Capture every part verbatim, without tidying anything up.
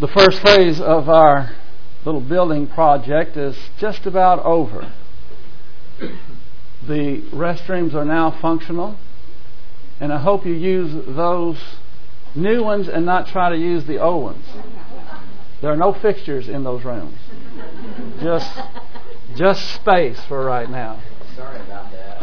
The first phase of our little building project is just about over. The restrooms are now functional, and I hope you use those new ones and not try to use the old ones. There are no fixtures in those rooms. Just, just space for right now. Sorry about that.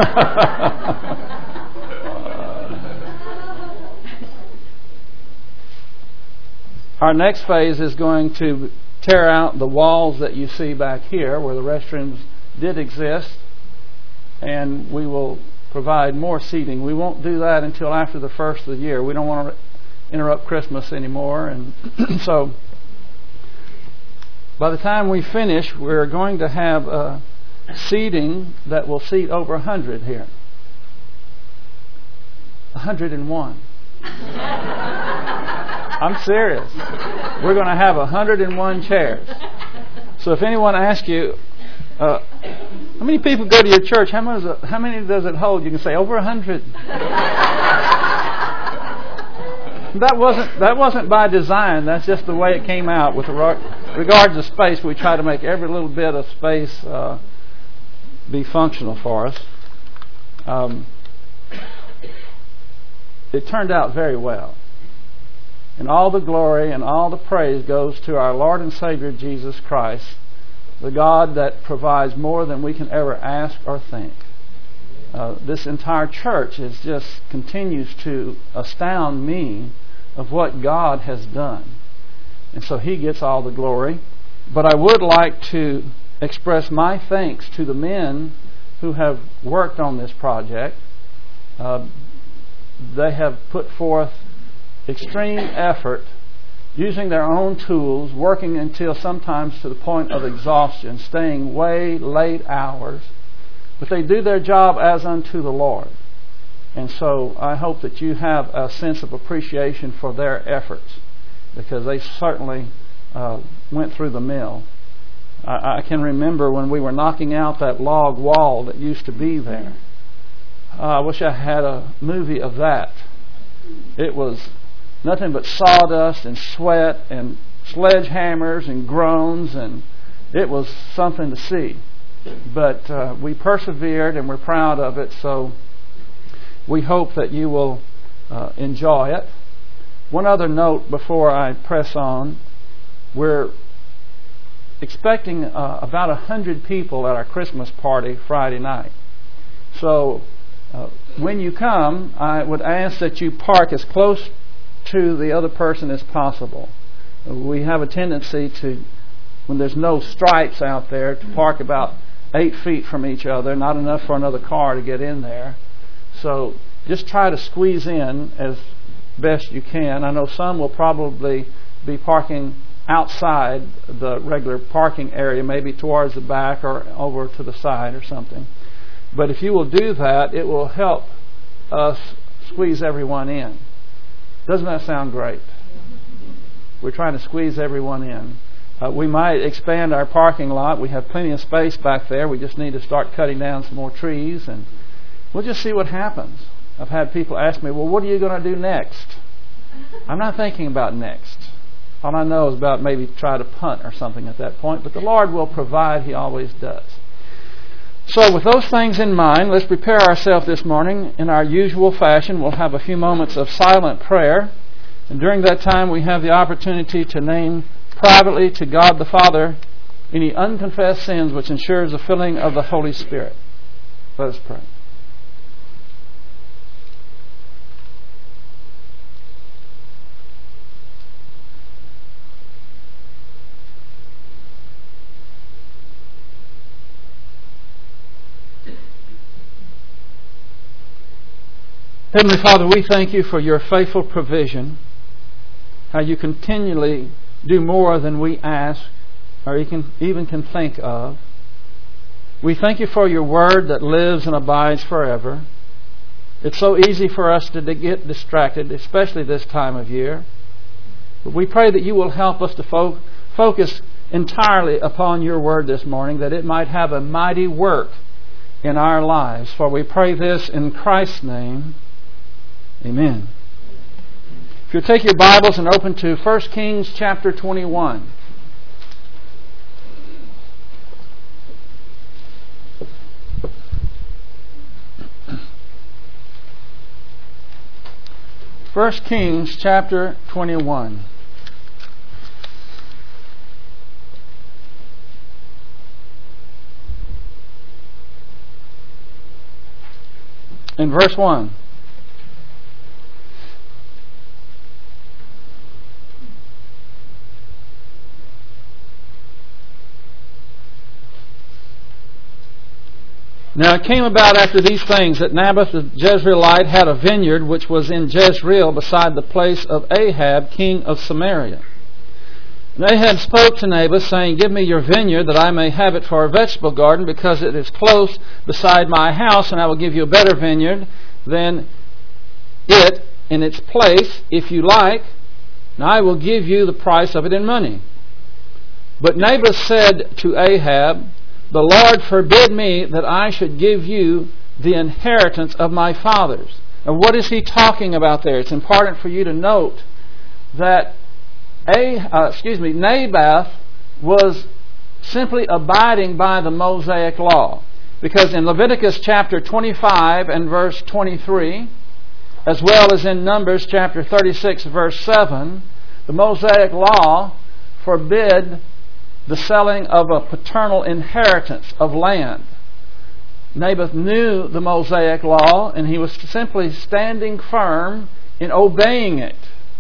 Our next phase is going to tear out the walls that you see back here where the restrooms did exist, and we will provide more seating. We won't do that until after the first of the year. We don't want to interrupt Christmas anymore, and so by the time we finish, we're going to have uh, seating that will seat over one hundred here. one hundred one. I'm serious. We're going to have one hundred one chairs. So if anyone asks you, uh, how many people go to your church? How many, does it, how many does it hold? You can say over one hundred. That wasn't that wasn't by design. That's just the way it came out. With regard to space, we try to make every little bit of space uh, be functional for us. Um, it turned out very well. And all the glory and all the praise goes to our Lord and Savior Jesus Christ, the God that provides more than we can ever ask or think. Uh, this entire church is just continues to astound me of what God has done. And so He gets all the glory. But I would like to express my thanks to the men who have worked on this project. Uh, they have put forth extreme effort, using their own tools, working until sometimes to the point of exhaustion, staying way late hours. But they do their job as unto the Lord. And so I hope that you have a sense of appreciation for their efforts, because they certainly uh, went through the mill. I, I can remember when we were knocking out that log wall that used to be there. Uh, I wish I had a movie of that. It was nothing but sawdust and sweat and sledgehammers and groans, and it was something to see. But uh, we persevered, and we're proud of it, so we hope that you will uh, enjoy it. One other note before I press on. We're expecting uh, about one hundred people at our Christmas party Friday night. So uh, when you come, I would ask that you park as close to the other person as possible. We have a tendency to, when there's no stripes out there, to park about eight feet from each other, not enough for another car to get in there. So just try to squeeze in as best you can. I know some will probably be parking outside the regular parking area, maybe towards the back or over to the side or something. But if you will do that, it will help us squeeze everyone in. Doesn't that sound great? We're trying to squeeze everyone in. Uh, we might expand our parking lot. We have plenty of space back there. We just need to start cutting down some more trees, and we'll just see what happens. I've had people ask me, well, what are you going to do next? I'm not thinking about next. All I know is about maybe try to punt or something at that point, but the Lord will provide. He always does. So with those things in mind, let's prepare ourselves this morning in our usual fashion. We'll have a few moments of silent prayer, and during that time we have the opportunity to name privately to God the Father any unconfessed sins, which ensures the filling of the Holy Spirit. Let us pray. Heavenly Father, we thank you for your faithful provision, how you continually do more than we ask or even can think of. We thank you for your word that lives and abides forever. It's so easy for us to get distracted, especially this time of year. But we pray that you will help us to fo- focus entirely upon your word this morning, that it might have a mighty work in our lives. For we pray this in Christ's name. Amen. If you'll take your Bibles and open to First Kings chapter twenty-one. First Kings chapter twenty-one. In verse one. Now it came about after these things that Naboth the Jezreelite had a vineyard which was in Jezreel beside the place of Ahab, king of Samaria. And Ahab spoke to Naboth, saying, Give me your vineyard, that I may have it for a vegetable garden, because it is close beside my house, and I will give you a better vineyard than it in its place, if you like, and I will give you the price of it in money. But Naboth said to Ahab, The Lord forbid me that I should give you the inheritance of my fathers. Now, what is he talking about there? It's important for you to note that a, uh, excuse me, Naboth was simply abiding by the Mosaic law. Because in Leviticus chapter twenty-five and verse twenty-three, as well as in Numbers chapter thirty-six verse seven, the Mosaic law forbid the selling of a paternal inheritance of land. Naboth knew the Mosaic law, and he was simply standing firm in obeying it.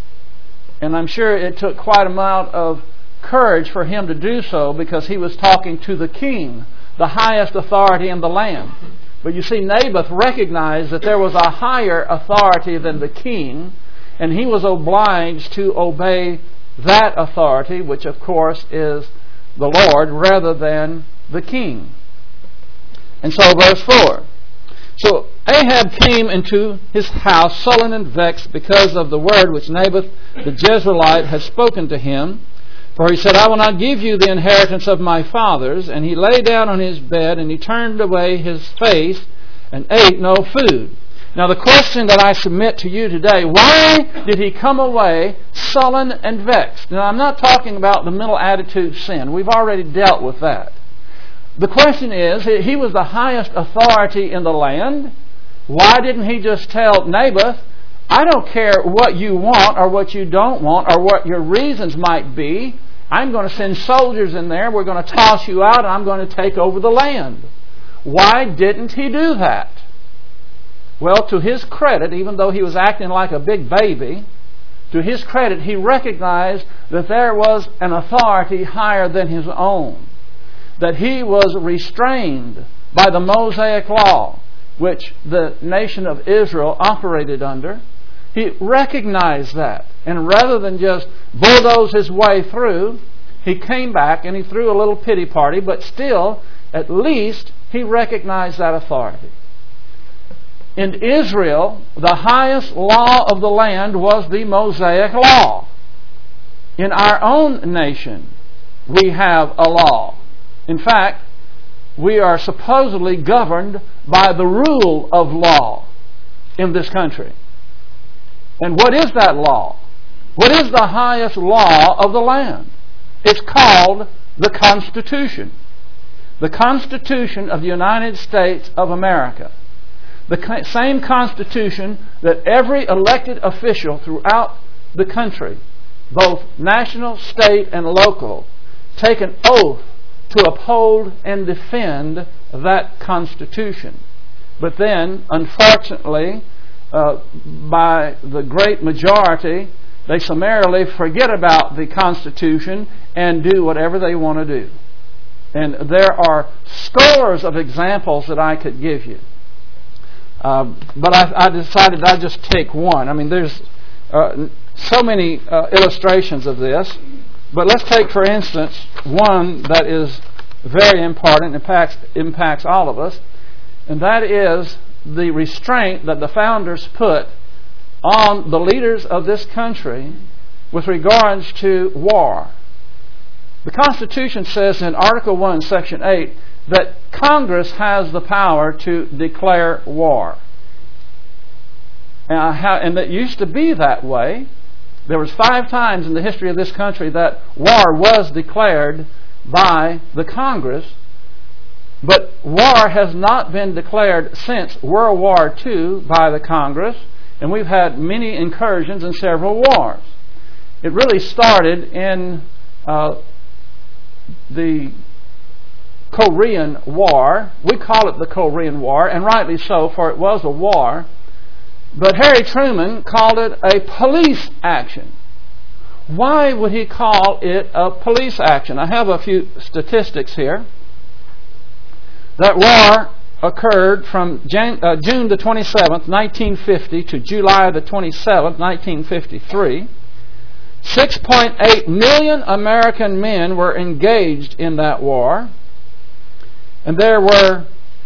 And I'm sure it took quite a amount of courage for him to do so, because he was talking to the king, the highest authority in the land. But you see, Naboth recognized that there was a higher authority than the king, and he was obliged to obey that authority, which of course is the Lord, rather than the king. And so verse four. So Ahab came into his house sullen and vexed because of the word which Naboth the Jezreelite had spoken to him. For he said, I will not give you the inheritance of my fathers. And he lay down on his bed, and he turned away his face and ate no food. Now the question that I submit to you today, why did he come away sullen and vexed? Now I'm not talking about the mental attitude sin. We've already dealt with that. The question is, he was the highest authority in the land. Why didn't he just tell Naboth, I don't care what you want or what you don't want or what your reasons might be. I'm going to send soldiers in there. We're going to toss you out, and I'm going to take over the land. Why didn't he do that? Well, to his credit, even though he was acting like a big baby, to his credit, he recognized that there was an authority higher than his own. That he was restrained by the Mosaic law, which the nation of Israel operated under. He recognized that. And rather than just bulldoze his way through, he came back and he threw a little pity party, but still, at least, he recognized that authority. In Israel, the highest law of the land was the Mosaic law. In our own nation, we have a law. In fact, we are supposedly governed by the rule of law in this country. And what is that law? What is the highest law of the land? It's called the Constitution. The Constitution of the United States of America. The same Constitution that every elected official throughout the country, both national, state, and local, take an oath to uphold and defend that Constitution. But then, unfortunately, uh, by the great majority, they summarily forget about the Constitution and do whatever they want to do. And there are scores of examples that I could give you. Uh, but I, I decided I'd just take one. I mean, there's uh, so many uh, illustrations of this. But let's take, for instance, one that is very important, impacts, impacts all of us, and that is the restraint that the founders put on the leaders of this country with regards to war. The Constitution says in Article one, Section eight, that Congress has the power to declare war. And, I ha- and it used to be that way There was five times in the history of this country that war was declared by the Congress, but war has not been declared since World War Two by the Congress, and we've had many incursions and several wars. It really started in uh, the Korean War. We call it the Korean War, and rightly so, for it was a war. But Harry Truman called it a police action. Why would he call it a police action? I have a few statistics here. That war occurred from Jan- uh, June the twenty-seventh, nineteen fifty to July the twenty-seventh, nineteen fifty-three. six point eight million American men were engaged in that war. And there were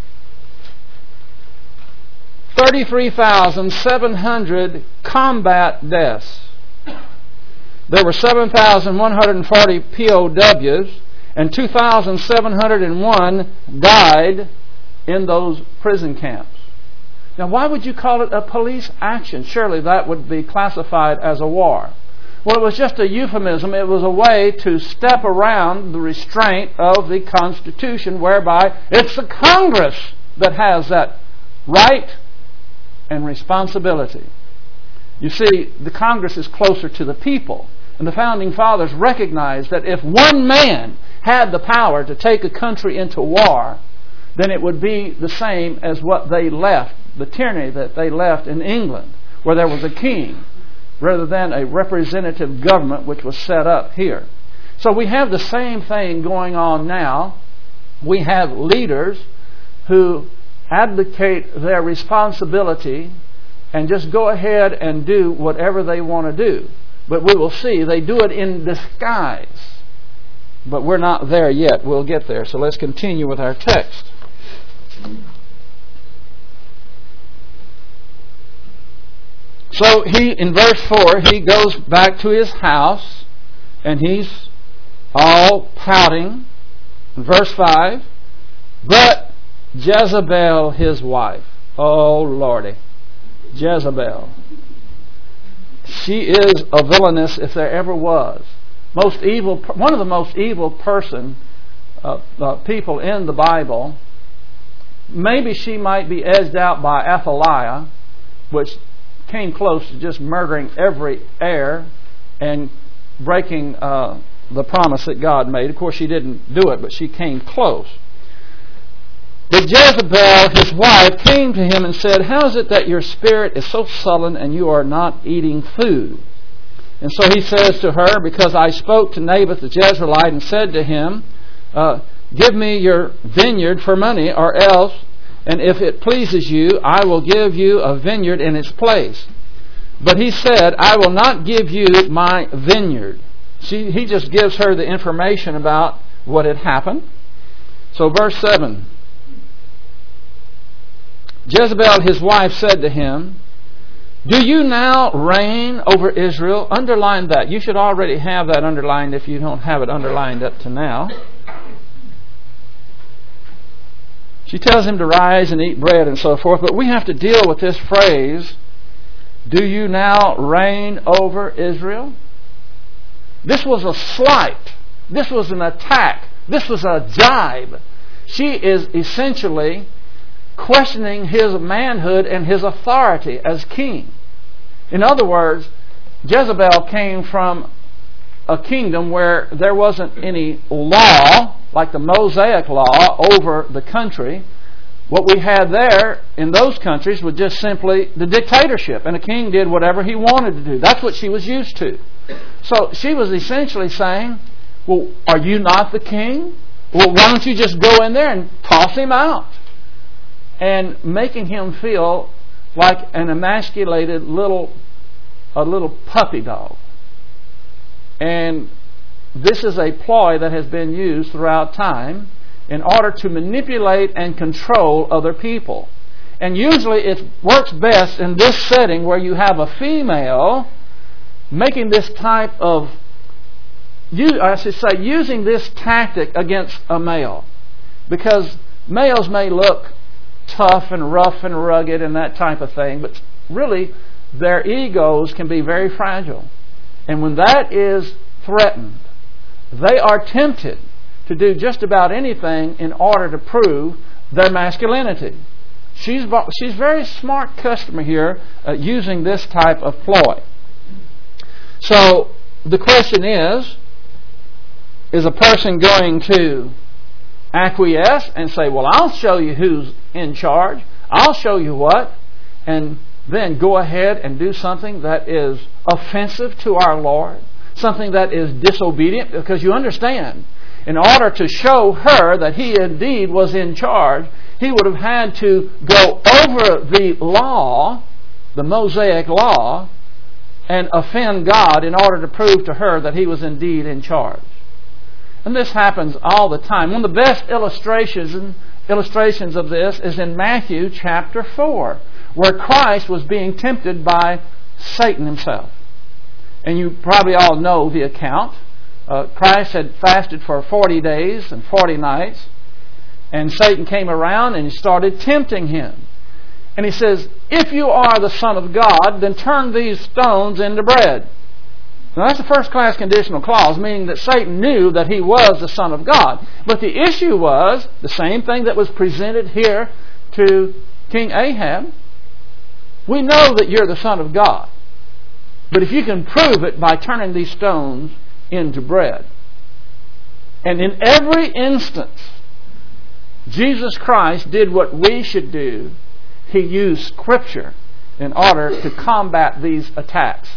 thirty-three thousand seven hundred combat deaths. There were seven thousand one hundred forty P O Ws, and two thousand seven hundred one died in those prison camps. Now, why would you call it a police action? Surely that would be classified as a war. Well, it was just a euphemism. It was a way to step around the restraint of the Constitution, whereby it's the Congress that has that right and responsibility. You see, the Congress is closer to the people. And the Founding Fathers recognized that if one man had the power to take a country into war, then it would be the same as what they left, the tyranny that they left in England, where there was a king, rather than a representative government which was set up here. So we have the same thing going on now. We have leaders who abdicate their responsibility and just go ahead and do whatever they want to do. But we will see they do it in disguise. But we're not there yet. We'll get there. So let's continue with our text. So he, in verse four, he goes back to his house and he's all pouting. In verse five, but Jezebel, his wife. Oh, Lordy. Jezebel. She is a villainess if there ever was. Most evil, one of the most evil person, uh, uh, people in the Bible. Maybe she might be edged out by Athaliah, which came close to just murdering every heir and breaking uh, the promise that God made. Of course, she didn't do it, but she came close. But Jezebel, his wife, came to him and said, how is it that your spirit is so sullen and you are not eating food? And so he says to her, because I spoke to Naboth the Jezreelite and said to him, uh, give me your vineyard for money, or else, and if it pleases you, I will give you a vineyard in its place. But he said, I will not give you my vineyard. She, he just gives her the information about what had happened. So verse seven. Jezebel, his wife, said to him, do you now reign over Israel? Underline that. You should already have that underlined if you don't have it underlined up to now. She tells him to rise and eat bread and so forth, but we have to deal with this phrase, do you now reign over Israel? This was a slight. This was an attack. This was a jibe. She is essentially questioning his manhood and his authority as king. In other words, Jezebel came from a kingdom where there wasn't any law, like the Mosaic law, over the country. What we had there in those countries was just simply the dictatorship, and a king did whatever he wanted to do. That's what she was used to. So she was essentially saying, well, are you not the king? Well, why don't you just go in there and toss him out? And making him feel like an emasculated little, a little puppy dog. And this is a ploy that has been used throughout time in order to manipulate and control other people. And usually it works best in this setting where you have a female making this type of, I should say, using this tactic against a male. Because males may look tough and rough and rugged and that type of thing, but really their egos can be very fragile. And when that is threatened, they are tempted to do just about anything in order to prove their masculinity. She's she's a very smart customer here uh, using this type of ploy. So the question is, is a person going to acquiesce and say, well, I'll show you who's in charge, I'll show you what, and then go ahead and do something that is offensive to our Lord, something that is disobedient? Because you understand, in order to show her that He indeed was in charge, He would have had to go over the law, the Mosaic law, and offend God in order to prove to her that He was indeed in charge. And this happens all the time. One of the best illustrations illustrations of this is in Matthew chapter four, where Christ was being tempted by Satan himself. And you probably all know the account. Uh, Christ had fasted for forty days and forty nights. And Satan came around and he started tempting Him. And he says, if you are the Son of God, then turn these stones into bread. Now that's a first-class conditional clause, meaning that Satan knew that he was the Son of God. But the issue was the same thing that was presented here to King Ahab. We know that you're the Son of God. But if you can prove it by turning these stones into bread. And in every instance, Jesus Christ did what we should do. He used Scripture in order to combat these attacks.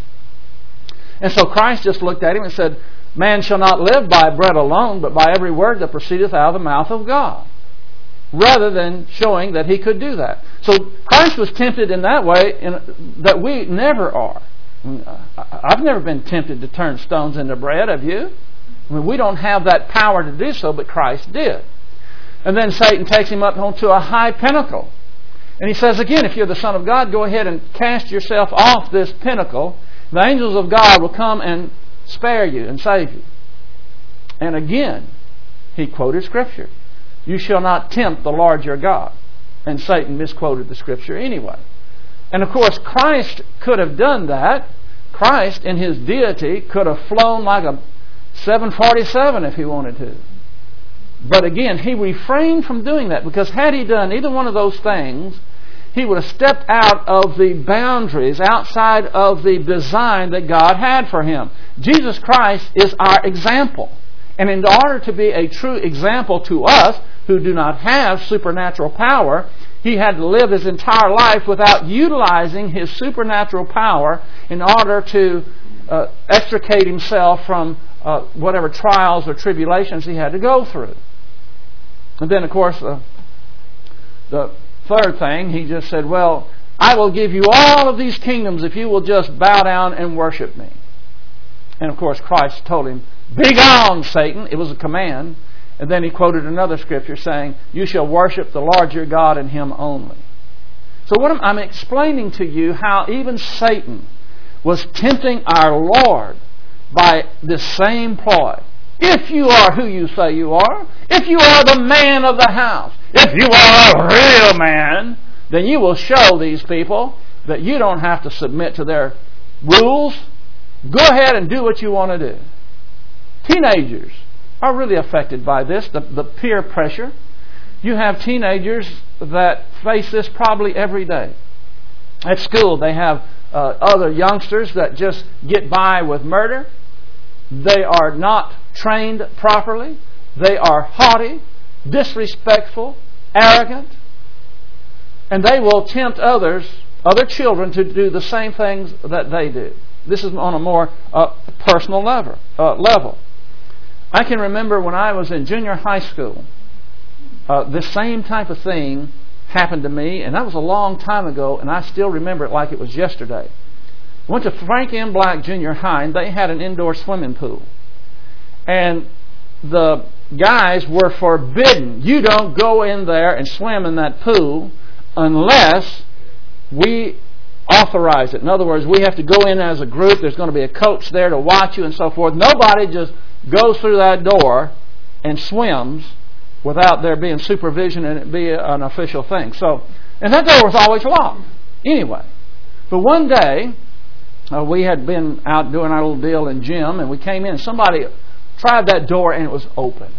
And so Christ just looked at him and said, man shall not live by bread alone, but by every word that proceedeth out of the mouth of God. Rather than showing that He could do that. So Christ was tempted in that way in, that we never are. I've never been tempted to turn stones into bread, have you? I mean, we don't have that power to do so, but Christ did. And then Satan takes him up onto a high pinnacle. And he says again, if you're the Son of God, go ahead and cast yourself off this pinnacle. The angels of God will come and spare you and save you. And again, he quoted Scripture. You shall not tempt the Lord your God. And Satan misquoted the Scripture anyway. And of course, Christ could have done that. Christ, in His deity, could have flown like a seven forty-seven if He wanted to. But again, He refrained from doing that, because had He done either one of those things, He would have stepped out of the boundaries, outside of the design that God had for Him. Jesus Christ is our example. And in order to be a true example to us who do not have supernatural power, He had to live His entire life without utilizing His supernatural power in order to uh, extricate Himself from uh, whatever trials or tribulations He had to go through. And then, of course, uh, the third thing, He just said, well, I will give you all of these kingdoms if you will just bow down and worship me. And of course, Christ told him, begone, Satan. It was a command. And then He quoted another scripture saying, you shall worship the Lord your God and Him only. So what I'm, I'm explaining to you how even Satan was tempting our Lord by this same ploy. If you are who you say you are, if you are the man of the house, if you are a real man, then you will show these people that you don't have to submit to their rules. Go ahead and do what you want to do. Teenagers are really affected by this, the, the peer pressure. You have teenagers that face this probably every day. At school, they have uh, other youngsters that just get by with murder. They are not trained properly. They are haughty, disrespectful, arrogant. And they will tempt others, other children, to do the same things that they do. This is on a more uh, personal level, uh, level. I can remember when I was in junior high school, uh, the same type of thing happened to me, and that was a long time ago, and I still remember it like it was yesterday. I went to Frank M. Black Junior High, and they had an indoor swimming pool. And the guys were forbidden. You don't go in there and swim in that pool unless we authorize it. In other words, we have to go in as a group. There's going to be a coach there to watch you and so forth. Nobody just goes through that door and swims without there being supervision and it be an official thing. So, and that door was always locked. Anyway, but one day, uh, we had been out doing our little deal in gym, and we came in, and somebody tried that door, and it was open.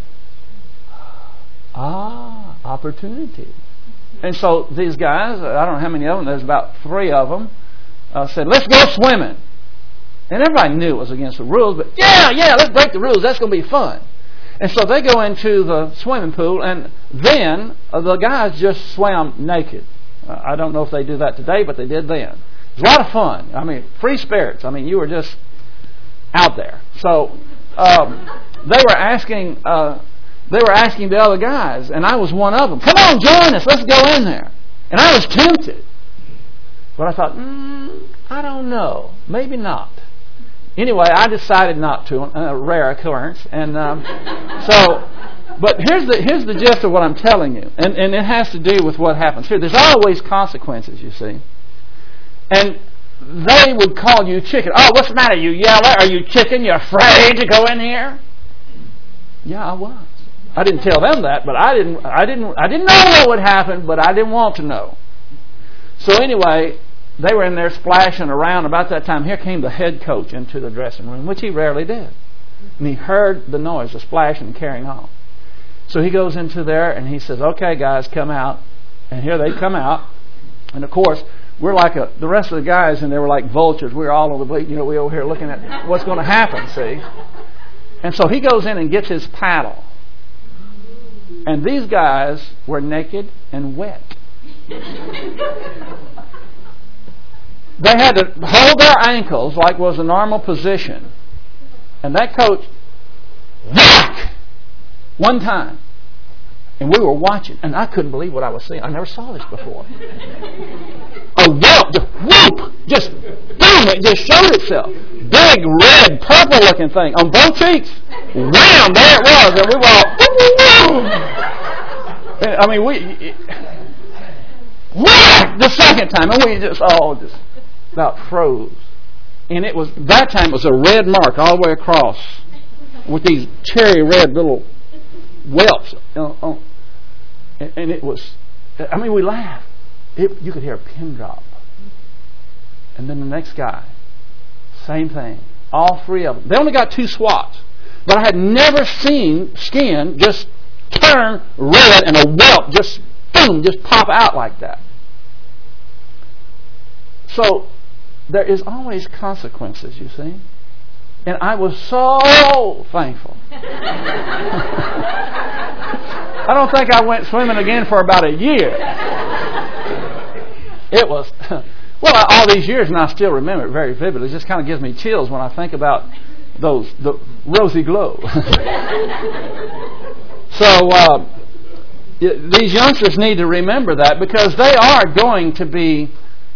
Ah, opportunity. And so these guys, I don't know how many of them, there's about three of them, uh, said, let's go swimming. And everybody knew it was against the rules, but yeah, yeah, let's break the rules. That's going to be fun. And so they go into the swimming pool, and then uh, the guys just swam naked. Uh, I don't know if they do that today, but they did then. It was a lot of fun. I mean, free spirits. I mean, you were just out there. So um, they were asking, uh, they were asking the other guys, and I was one of them. Come on, join us. Let's go in there. And I was tempted, but I thought, mm, I don't know, maybe not. Anyway, I decided not to, a rare occurrence. And um, so, but here's the here's the gist of what I'm telling you, and and it has to do with what happens here. There's always consequences, you see. And they would call you chicken. Oh, what's the matter, you yeller? Are you chicken? You're afraid to go in here? Yeah, I was. I didn't tell them that, but I didn't. I didn't. I didn't know what would happen, but I didn't want to know. So anyway, they were in there splashing around. About that time, here came the head coach into the dressing room, which he rarely did. And he heard the noise, the splashing and carrying on. So he goes into there and he says, "Okay, guys, come out." And here they come out. And of course, we're like a, the rest of the guys, and they were like vultures. We were all over the, you know, we over here looking at what's going to happen. See. And so he goes in and gets his paddle. And these guys were naked and wet. They had to hold their ankles like was a normal position. And that coach, whack! One time. And we were watching. And I couldn't believe what I was seeing. I never saw this before. A whelp, just whoop! Just boom! It just showed itself. Big, red, purple looking thing on both cheeks. Wham! There it was. And we were all, I mean, we, whack! The second time. And we just all just about froze. And it was, that time it was a red mark all the way across with these cherry red little whelps. You know, and it was, I mean, we laughed. It, you could hear a pin drop. And then the next guy, same thing. All three of them. They only got two swats. But I had never seen skin just turn red and a whelp just, boom, just pop out like that. So, there is always consequences, you see. And I was so thankful. I don't think I went swimming again for about a year. It was, well, all these years, and I still remember it very vividly. It just kind of gives me chills when I think about those, the rosy glow. So, uh, these youngsters need to remember that, because they are going to be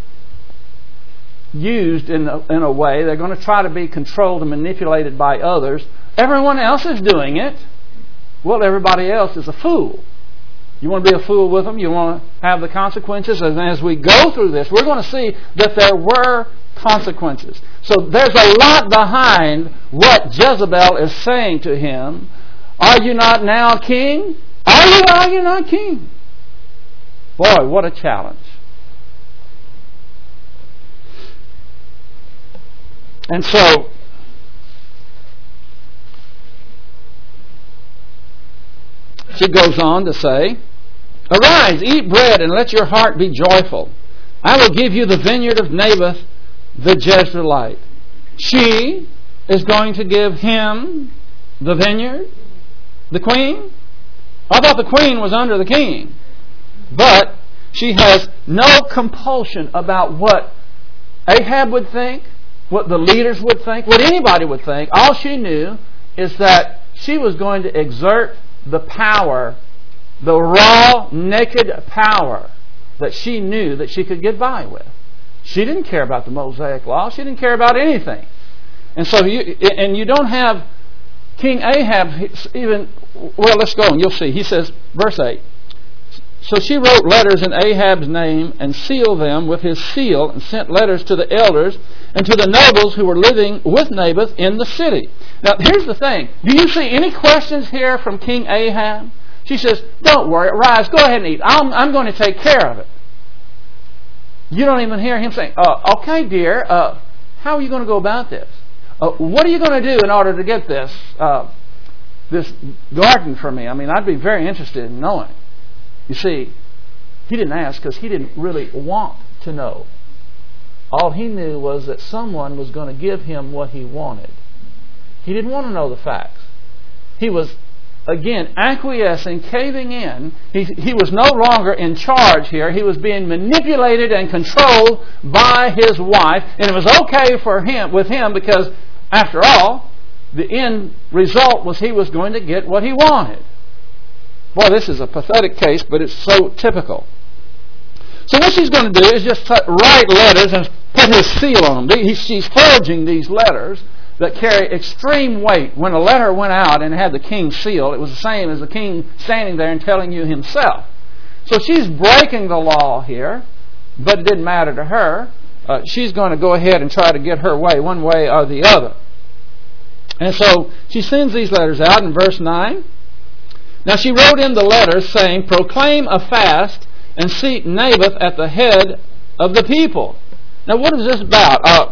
used in a, in a way. They're going to try to be controlled and manipulated by others. Everyone else is doing it. Well, everybody else is a fool. You want to be a fool with them? You want to have the consequences? And as we go through this, we're going to see that there were consequences. So there's a lot behind what Jezebel is saying to him. Are you not now king? Are you, are you not king? Boy, what a challenge. And so, she goes on to say, "Arise, eat bread, and let your heart be joyful. I will give you the vineyard of Naboth the Jezreelite." She is going to give him the vineyard? The queen? I thought the queen was under the king. But she has no compulsion about what Ahab would think, what the leaders would think, what anybody would think. All she knew is that she was going to exert the power, the raw, naked power that she knew that she could get by with. She didn't care about the Mosaic Law. She didn't care about anything. And so, you, and you don't have King Ahab even, well, let's go and you'll see. He says, verse eight, "So she wrote letters in Ahab's name and sealed them with his seal and sent letters to the elders and to the nobles who were living with Naboth in the city." Now, here's the thing. Do you see any questions here from King Ahab? She says, "Don't worry, rise, go ahead and eat. I'm, I'm going to take care of it." You don't even hear him saying, uh, "Okay, dear, uh, how are you going to go about this? Uh, what are you going to do in order to get this uh, this garden for me? I mean, I'd be very interested in knowing. You see, he didn't ask because he didn't really want to know. All he knew was that someone was going to give him what he wanted. He didn't want to know the facts. He was, again, acquiescing, caving in. He, he was no longer in charge here. He was being manipulated and controlled by his wife. And it was okay for him with him because, after all, the end result was he was going to get what he wanted. Boy, this is a pathetic case, but it's so typical. So what she's going to do is just write letters and put his seal on them. She's forging these letters that carry extreme weight. When a letter went out and had the king's seal, it was the same as the king standing there and telling you himself. So she's breaking the law here, but it didn't matter to her. Uh, she's going to go ahead and try to get her way, one way or the other. And so she sends these letters out in verse nine. Now she wrote in the letters saying, proclaim a fast and seat Naboth at the head of the people. Now what is this about? Uh,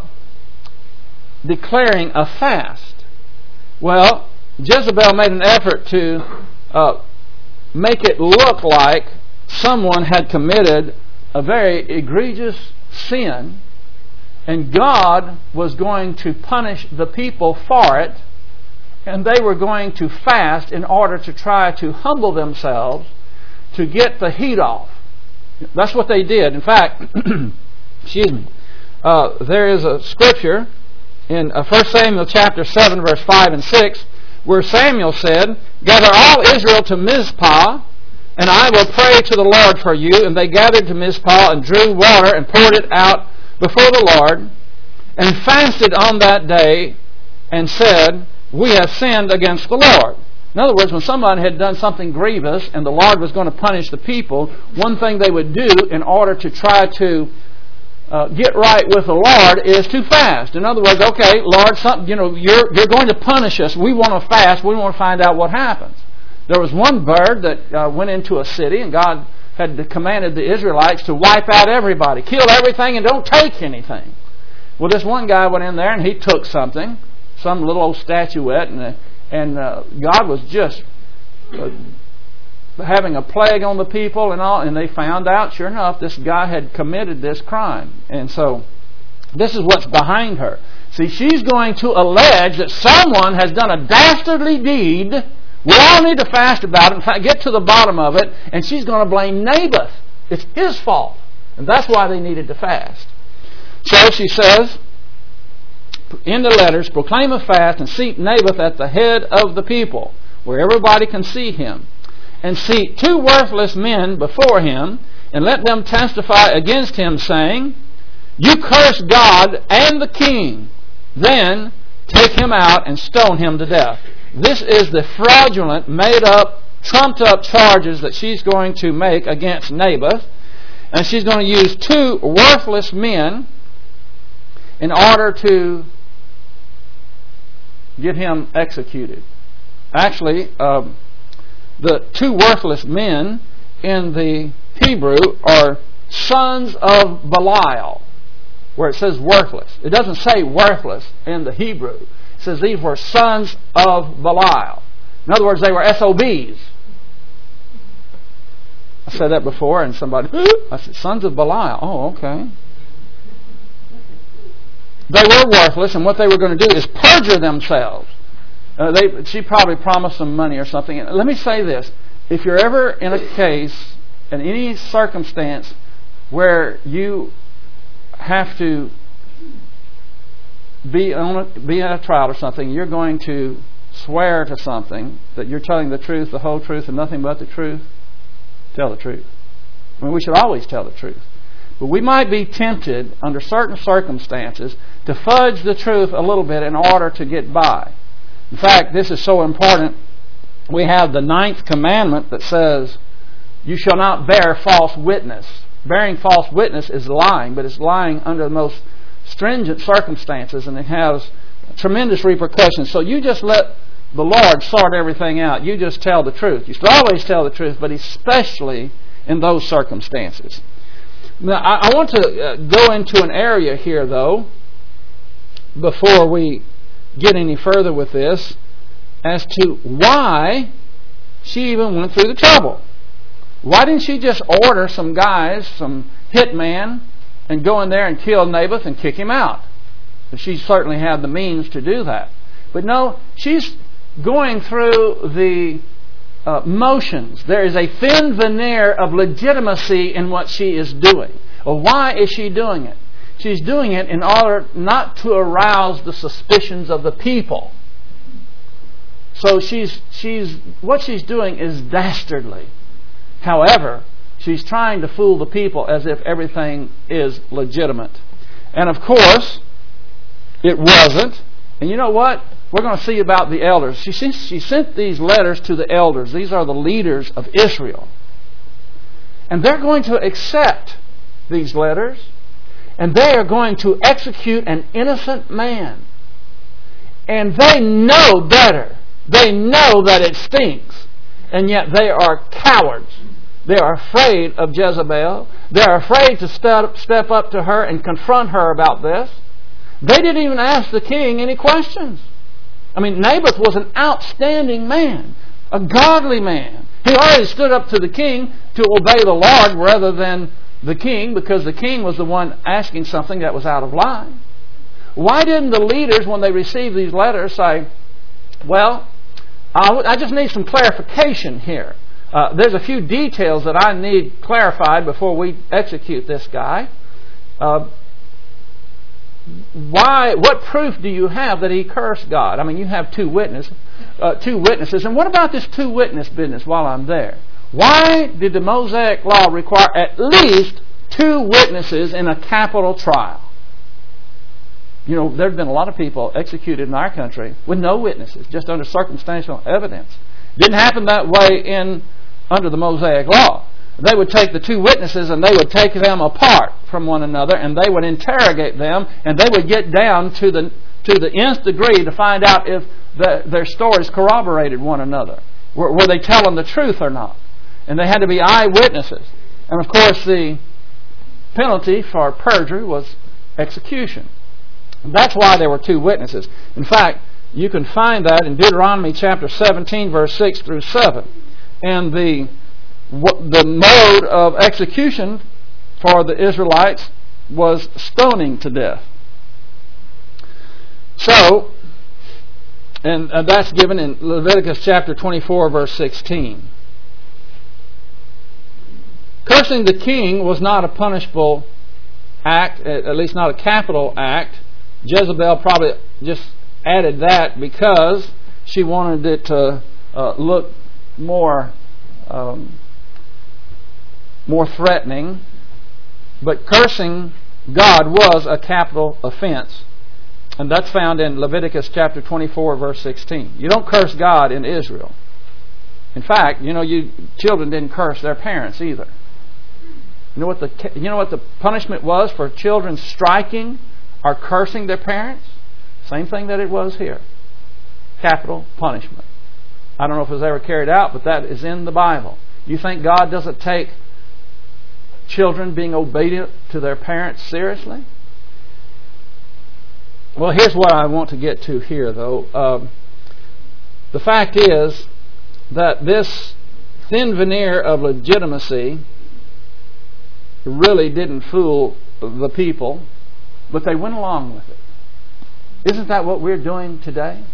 declaring a fast. Well, Jezebel made an effort to uh, make it look like someone had committed a very egregious sin, and God was going to punish the people for it, and they were going to fast in order to try to humble themselves to get the heat off. That's what they did. In fact, excuse me, uh, there is a scripture in uh, First Samuel chapter seven, verse five and six, where Samuel said, gather all Israel to Mizpah, and I will pray to the Lord for you. And they gathered to Mizpah and drew water and poured it out before the Lord, and fasted on that day, and said, we have sinned against the Lord. In other words, when someone had done something grievous and the Lord was going to punish the people, one thing they would do in order to try to uh, get right with the Lord is to fast. In other words, okay, Lord, some, you know, you're you're going to punish us. We want to fast. We want to find out what happens. There was one bird that uh, went into a city, and God had commanded the Israelites to wipe out everybody, kill everything, and don't take anything. Well, this one guy went in there and he took something, some little old statuette, and uh, and uh, God was just uh, having a plague on the people and all, and they found out, sure enough, this guy had committed this crime. And so this is what's behind her. See, she's going to allege that someone has done a dastardly deed. We all need to fast about it, in fact, get to the bottom of it, and she's going to blame Naboth. It's his fault. And that's why they needed to fast. So she says in the letters, proclaim a fast and seat Naboth at the head of the people, where everybody can see him. And seat two worthless men before him, and let them testify against him, saying, you curse God and the king. Then take him out and stone him to death. This is the fraudulent, made-up, trumped-up charges that she's going to make against Naboth. And she's going to use two worthless men in order to get him executed. Actually, um, the two worthless men in the Hebrew are sons of Belial, where it says worthless. It doesn't say worthless in the Hebrew. It says these were sons of Belial. In other words, they were S O Bs. I said that before, and somebody, I said, sons of Belial. Oh, okay. They were worthless, and what they were going to do is perjure themselves. Uh, they, she probably promised them money or something. And let me say this. If you're ever in a case, in any circumstance, where you have to be on a, be at a trial or something, you're going to swear to something that you're telling the truth, the whole truth, and nothing but the truth, tell the truth. I mean, we should always tell the truth. But we might be tempted, under certain circumstances, to fudge the truth a little bit in order to get by. In fact, this is so important. We have the ninth commandment that says, you shall not bear false witness. Bearing false witness is lying, but it's lying under the most stringent circumstances, and it has tremendous repercussions. So you just let the Lord sort everything out. You just tell the truth. You should always tell the truth, but especially in those circumstances. Now, I, I want to uh, go into an area here, though, before we get any further with this as to why she even went through the trouble. Why didn't she just order some guys, some hitman, and go in there and kill Naboth and kick him out? She certainly had the means to do that. But no, she's going through the uh, motions. There is a thin veneer of legitimacy in what she is doing. Well, why is she doing it? She's doing it in order not to arouse the suspicions of the people. So she's she's what she's doing is dastardly. However, she's trying to fool the people as if everything is legitimate. And of course, it wasn't. And you know what? We're going to see about the elders. She, she sent these letters to the elders. These are the leaders of Israel. And they're going to accept these letters. And they are going to execute an innocent man. And they know better. They know that it stinks. And yet they are cowards. They are afraid of Jezebel. They are afraid to step, step up to her and confront her about this. They didn't even ask the king any questions. I mean, Naboth was an outstanding man, a godly man. He already stood up to the king to obey the Lord rather than the king, because the king was the one asking something that was out of line. Why didn't the leaders, when they received these letters, say, well, I just need some clarification here. Uh, there's a few details that I need clarified before we execute this guy. Uh, why? What proof do you have that he cursed God? I mean, you have two witnesses, uh, two witnesses. And what about this two witness business while I'm there? Why did the Mosaic Law require at least two witnesses in a capital trial? You know, there have been a lot of people executed in our country with no witnesses, just under circumstantial evidence. Didn't happen that way in under the Mosaic Law. They would take the two witnesses and they would take them apart from one another, and they would interrogate them, and they would get down to the to the nth degree to find out if the, their stories corroborated one another. Were, were they telling the truth or not? And they had to be eyewitnesses. And of course, the penalty for perjury was execution. That's why there were two witnesses. In fact, you can find that in Deuteronomy chapter seventeen, verse six through seven. And the the mode of execution for the Israelites was stoning to death. So, and, and that's given in Leviticus chapter twenty-four, verse sixteen. Cursing the king was not a punishable act, at least not a capital act. Jezebel probably just added that because she wanted it to uh, look more um, more threatening. But cursing God was a capital offense. And that's found in Leviticus chapter twenty-four, verse sixteen. You don't curse God in Israel. In fact, you know, you children didn't curse their parents either. You know what the you know what the punishment was for children striking or cursing their parents? Same thing that it was here. Capital punishment. I don't know if it was ever carried out, but that is in the Bible. You think God doesn't take children being obedient to their parents seriously? Well, here's what I want to get to here, though. Um, the fact is that this thin veneer of legitimacy really didn't fool the people, but they went along with it. Isn't that what we're doing today?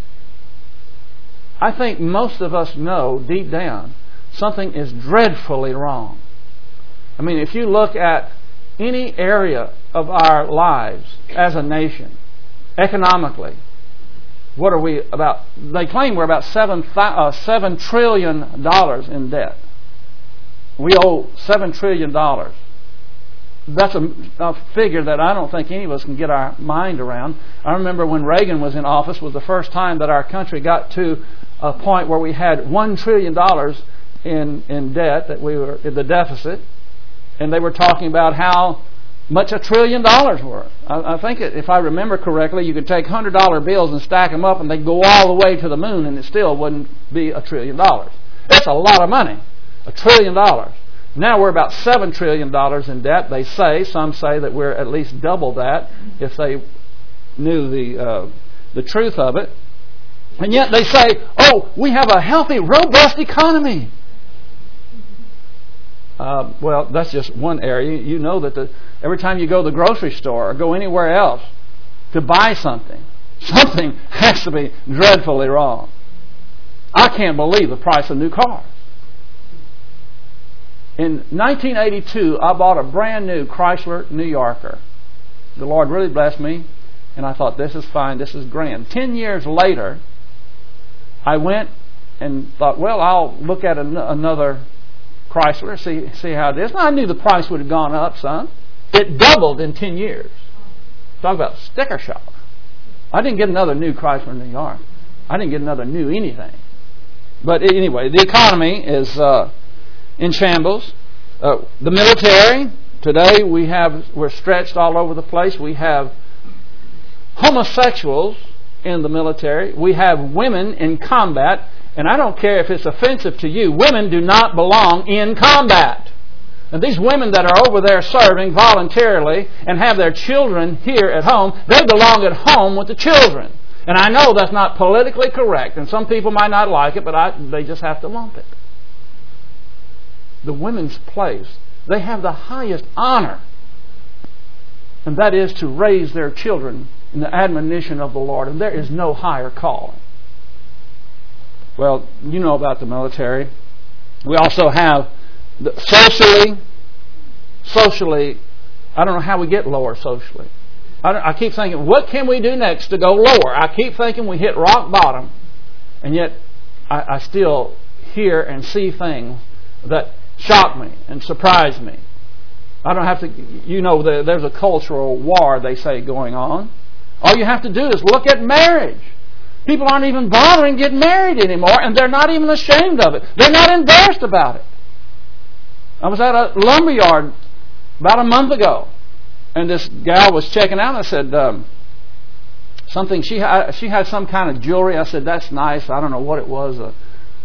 I think most of us know deep down something is dreadfully wrong. I mean, if you look at any area of our lives as a nation, economically, what are we about? They claim we're about seven, uh, seven trillion dollars in debt. We owe seven trillion dollars. That's a, a figure that I don't think any of us can get our mind around. I remember when Reagan was in office was the first time that our country got to a point where we had one trillion dollars in, in debt, that we were in the deficit, and they were talking about how much a trillion dollars worth. I, I think, it, if I remember correctly, you could take one hundred dollar bills and stack them up and they'd go all the way to the moon and it still wouldn't be a trillion dollars. That's a lot of money. A trillion dollars. Now we're about seven trillion dollars in debt. They say, some say that we're at least double that if they knew the uh, the truth of it. And yet they say, oh, we have a healthy, robust economy. Uh, well, that's just one area. You know that the, every time you go to the grocery store or go anywhere else to buy something, something has to be dreadfully wrong. I can't believe the price of new cars. In nineteen eighty-two, I bought a brand new Chrysler New Yorker. The Lord really blessed me, and I thought, this is fine, this is grand. Ten years later, I went and thought, well, I'll look at an- another Chrysler, see see how it is. And I knew the price would have gone up, son. It doubled in ten years. Talk about sticker shock. I didn't get another new Chrysler New York. I didn't get another new anything. But anyway, the economy is uh, in shambles. Uh, the military, today we have, we're stretched all over the place. We have homosexuals in the military. We have women in combat. And I don't care if it's offensive to you. Women do not belong in combat. And these women that are over there serving voluntarily and have their children here at home, they belong at home with the children. And I know that's not politically correct, and some people might not like it, but I, they just have to lump it. The women's place, they have the highest honor, and that is to raise their children in the admonition of the Lord, and there is no higher calling. Well, you know about the military. We also have the socially, socially, I don't know how we get lower socially. I, I keep thinking, what can we do next to go lower? I keep thinking we hit rock bottom, and yet I, I still hear and see things that shock me and surprise me. I don't have to, you know, the, there's a cultural war, they say, going on. All you have to do is look at marriage. People aren't even bothering getting married anymore, and they're not even ashamed of it. They're not embarrassed about it. I was at a lumberyard about a month ago, and this gal was checking out, and I said, um, something, she had, she had some kind of jewelry. I said, that's nice. I don't know what it was. Uh,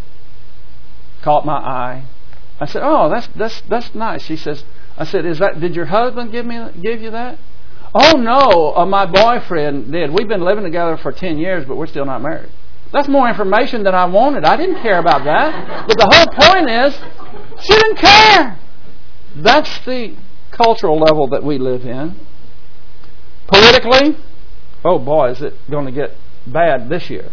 caught my eye. I said, oh, that's that's that's nice. She says, I said, is that, did your husband give me give you that? Oh, no, uh, my boyfriend did. We've been living together for ten years, but we're still not married. That's more information than I wanted. I didn't care about that. But the whole point is, she didn't care. That's the cultural level that we live in. Politically, oh boy, is it going to get bad this year.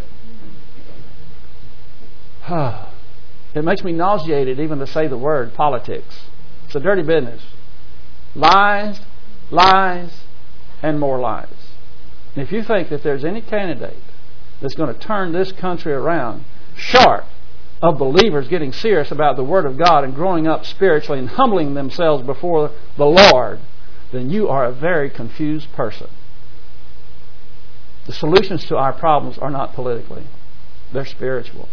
It makes me nauseated even to say the word politics. It's a dirty business. Lies, lies, and more lies. And if you think that there's any candidate that's going to turn this country around short of believers getting serious about the Word of God and growing up spiritually and humbling themselves before the Lord, then you are a very confused person. The solutions to our problems are not politically. They're spiritual.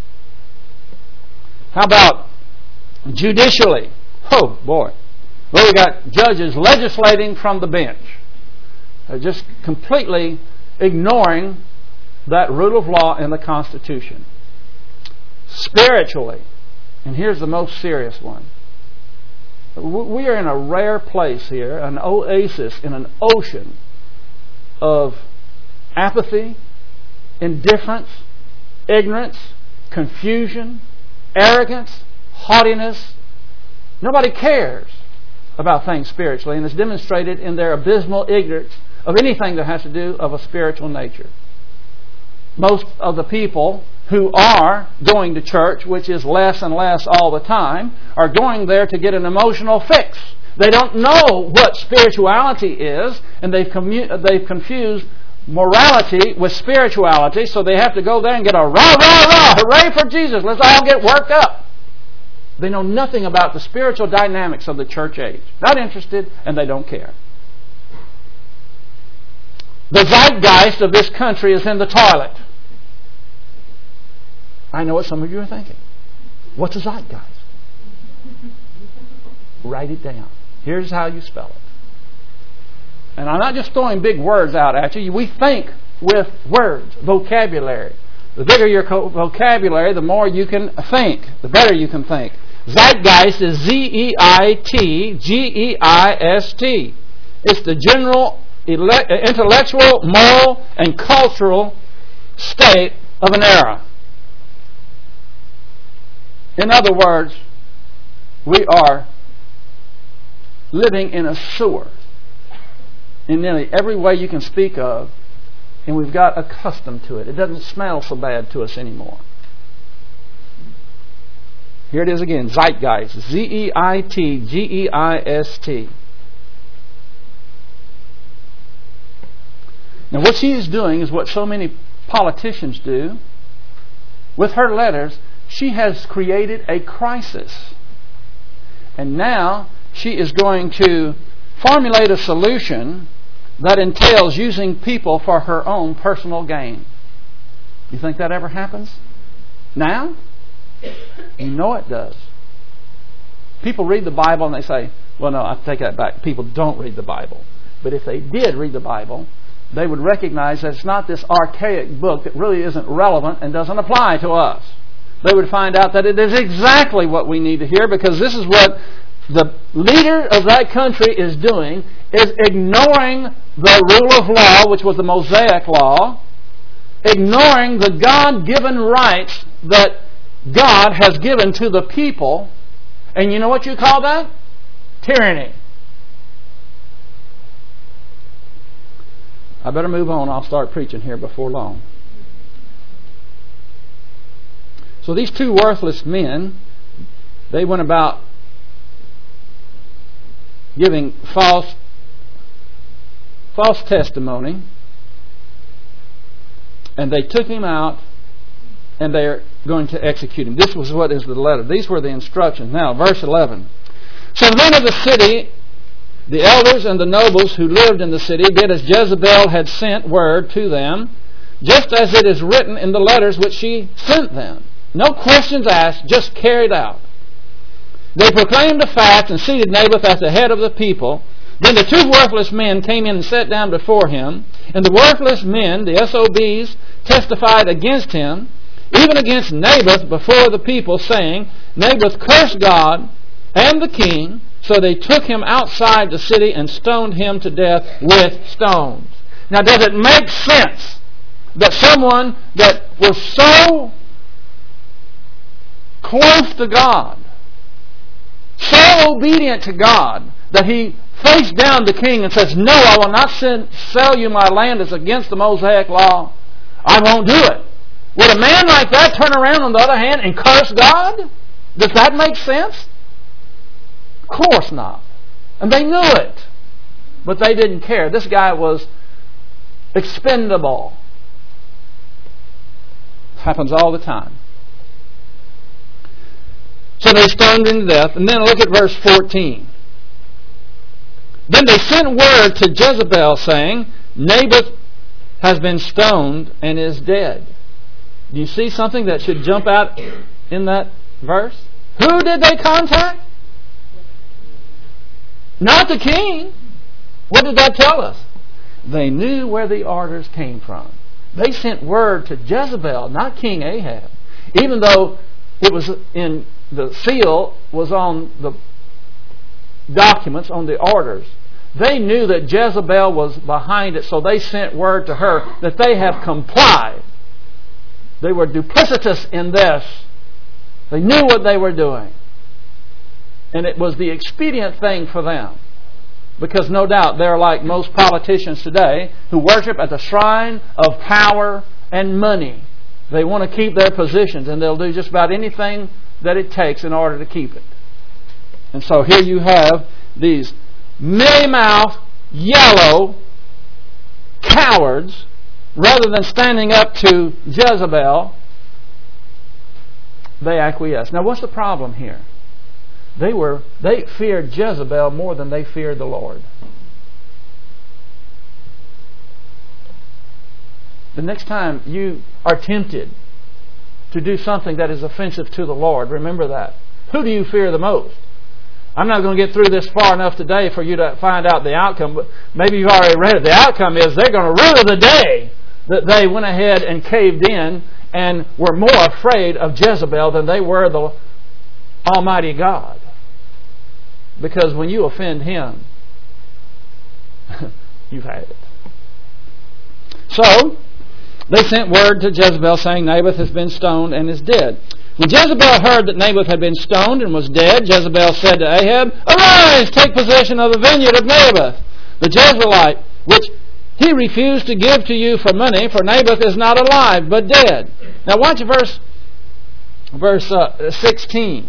How about judicially? Oh, boy. Well, we got judges legislating from the bench. They're just completely ignoring that rule of law in the Constitution. Spiritually, and here's the most serious one. We are in a rare place here, an oasis in an ocean of apathy, indifference, ignorance, confusion, arrogance, haughtiness. Nobody cares about things spiritually, and it's demonstrated in their abysmal ignorance of anything that has to do of a spiritual nature. Most of the people who are going to church, which is less and less all the time, are going there to get an emotional fix. They don't know what spirituality is, and they've, commu- they've confused morality with spirituality, so they have to go there and get a rah, rah, rah, hooray for Jesus, let's all get worked up. They know nothing about the spiritual dynamics of the church age. Not interested, and they don't care. The zeitgeist of this country is in the toilet. I know what some of you are thinking. What's a zeitgeist? Write it down. Here's how you spell it. And I'm not just throwing big words out at you. We think with words, vocabulary. The bigger your vocabulary, the more you can think. The better you can think. Zeitgeist is Z E I T G E I S T. It's the general ele- intellectual, moral, and cultural state of an era. In other words, we are living in a sewer in nearly every way you can speak of, and we've got accustomed to it. It doesn't smell so bad to us anymore. Here it is again, zeitgeist. Z E I T G E I S T. Now what she is doing is what so many politicians do. With her letters, she has created a crisis. And now she is going to formulate a solution that entails using people for her own personal gain. You think that ever happens? Now? You know it does. People read the Bible and they say, well, no, I take that back. People don't read the Bible. But if they did read the Bible, they would recognize that it's not this archaic book that really isn't relevant and doesn't apply to us. They would find out that it is exactly what we need to hear, because this is what the leader of that country is doing, is ignoring the rule of law, which was the Mosaic law, ignoring the God-given rights that God has given to the people. And you know what you call that? Tyranny. I better move on. I'll start preaching here before long. So these two worthless men, they went about giving false false testimony, and they took him out, and they're going to execute him. This was what is the letter. These were the instructions. Now, verse eleven. So the men of the city, the elders and the nobles who lived in the city, did as Jezebel had sent word to them, just as it is written in the letters which she sent them. No questions asked, just carried out. They proclaimed the fact and seated Naboth at the head of the people. Then the two worthless men came in and sat down before him. And the worthless men, the S O Bs, testified against him, even against Naboth before the people, saying, Naboth cursed God and the king. So they took him outside the city and stoned him to death with stones. Now, does it make sense that someone that was so close to God, so obedient to God, that he faced down the king and says, no, I will not send, sell you my land as against the Mosaic law. I won't do it. Would a man like that turn around on the other hand and curse God? Does that make sense? Of course not. And they knew it. But they didn't care. This guy was expendable. Happens all the time. So they stoned him to death. And then look at verse fourteen. Then they sent word to Jezebel saying, Naboth has been stoned and is dead. Do you see something that should jump out in that verse? Who did they contact? Not the king. What did that tell us? They knew where the orders came from. They sent word to Jezebel, not King Ahab. Even though it was in the seal was on the documents, on the orders. They knew that Jezebel was behind it, so they sent word to her that they have complied. They were duplicitous in this. They knew what they were doing. And it was the expedient thing for them. Because no doubt they're like most politicians today who worship at the shrine of power and money. They want to keep their positions, and they'll do just about anything that it takes in order to keep it. And so here you have these mealy-mouthed, yellow cowards, rather than standing up to Jezebel, they acquiesce. Now what's the problem here? They were they feared Jezebel more than they feared the Lord. The next time you are tempted to do something that is offensive to the Lord, remember that. Who do you fear the most? I'm not going to get through this far enough today for you to find out the outcome, but maybe you've already read it. The outcome is they're going to rue the day that they went ahead and caved in and were more afraid of Jezebel than they were the Almighty God. Because when you offend Him, You've had it. So, they sent word to Jezebel saying, Naboth has been stoned and is dead. When Jezebel heard that Naboth had been stoned and was dead, Jezebel said to Ahab, Arise, take possession of the vineyard of Naboth, the Jezreelite, which he refused to give to you for money, for Naboth is not alive, but dead. Now watch verse, verse uh, sixteen.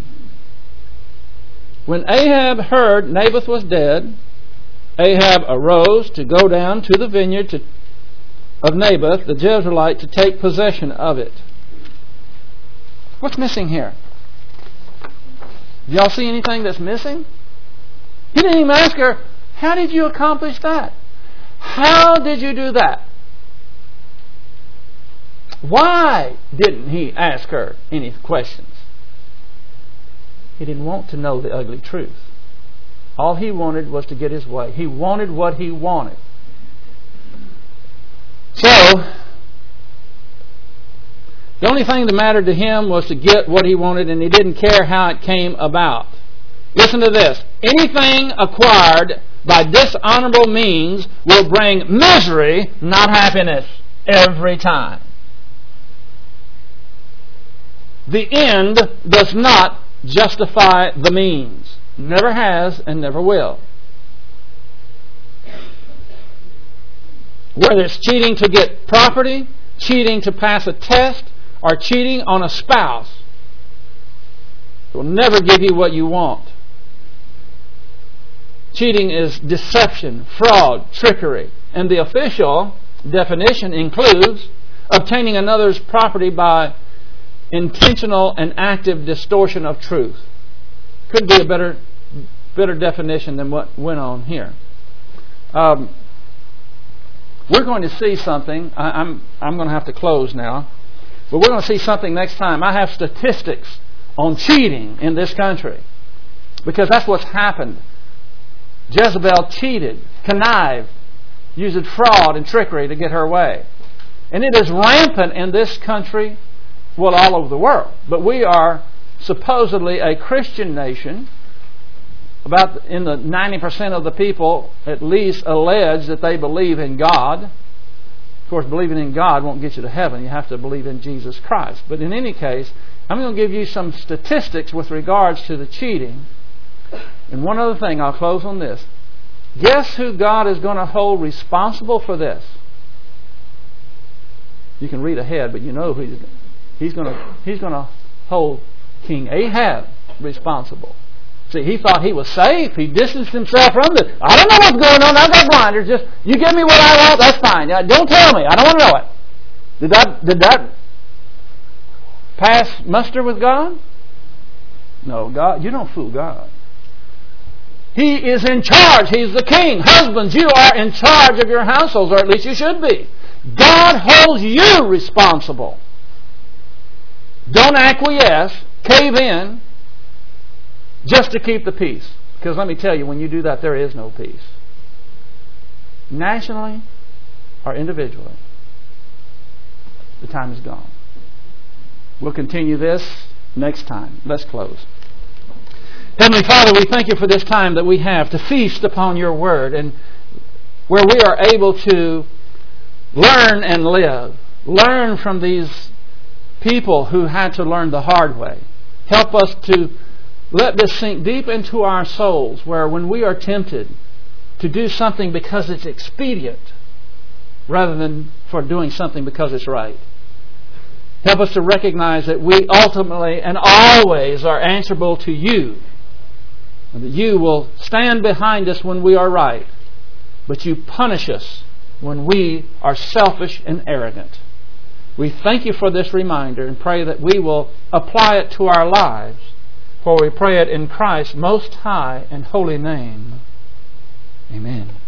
When Ahab heard Naboth was dead, Ahab arose to go down to the vineyard to, of Naboth, the Jezreelite, to take possession of it. What's missing here? Do y'all see anything that's missing? He didn't even ask her, how did you accomplish that? How did you do that? Why didn't he ask her any questions? He didn't want to know the ugly truth. All he wanted was to get his way. He wanted what he wanted. So, the only thing that mattered to him was to get what he wanted, and he didn't care how it came about. Listen to this. Anything acquired by dishonorable means will bring misery, not happiness, every time. The end does not justify the means. Never has and never will. Whether it's cheating to get property, cheating to pass a test, or cheating on a spouse, it will never give you what you want. Cheating is deception, fraud, trickery, and the official definition includes obtaining another's property by intentional and active distortion of truth. Could be a better, better definition than what went on here. Um, we're going to see something. I, I'm I'm going to have to close now, but we're going to see something next time. I have statistics on cheating in this country because that's what's happened. Jezebel cheated, connived, used fraud and trickery to get her way, and it is rampant in this country. Well, all over the world. But we are supposedly a Christian nation. About in the ninety percent of the people at least allege that they believe in God. Of course, believing in God won't get you to heaven. You have to believe in Jesus Christ. But in any case, I'm going to give you some statistics with regards to the cheating. And one other thing, I'll close on this. Guess who God is going to hold responsible for this? You can read ahead, but you know who he's He's going to he's going to hold King Ahab responsible. See, he thought he was safe. He distanced himself from this. I don't know what's going on. I've got blinders. Just you give me what I want. That's fine. Don't tell me. I don't want to know it. Did that did that pass muster with God? No, God. You don't fool God. He is in charge. He's the king. Husbands, you are in charge of your households, or at least you should be. God holds you responsible. Don't acquiesce, cave in, just to keep the peace. Because let me tell you, when you do that, there is no peace. Nationally or individually, the time is gone. We'll continue this next time. Let's close. Heavenly Father, we thank you for this time that we have to feast upon your word, and where we are able to learn and live. Learn from these people who had to learn the hard way. Help us to let this sink deep into our souls, where when we are tempted to do something because it's expedient rather than for doing something because it's right. Help us to recognize that we ultimately and always are answerable to you, and that you will stand behind us when we are right, but you punish us when we are selfish and arrogant. We thank you for this reminder and pray that we will apply it to our lives, for we pray it in Christ's most high and holy name. Amen.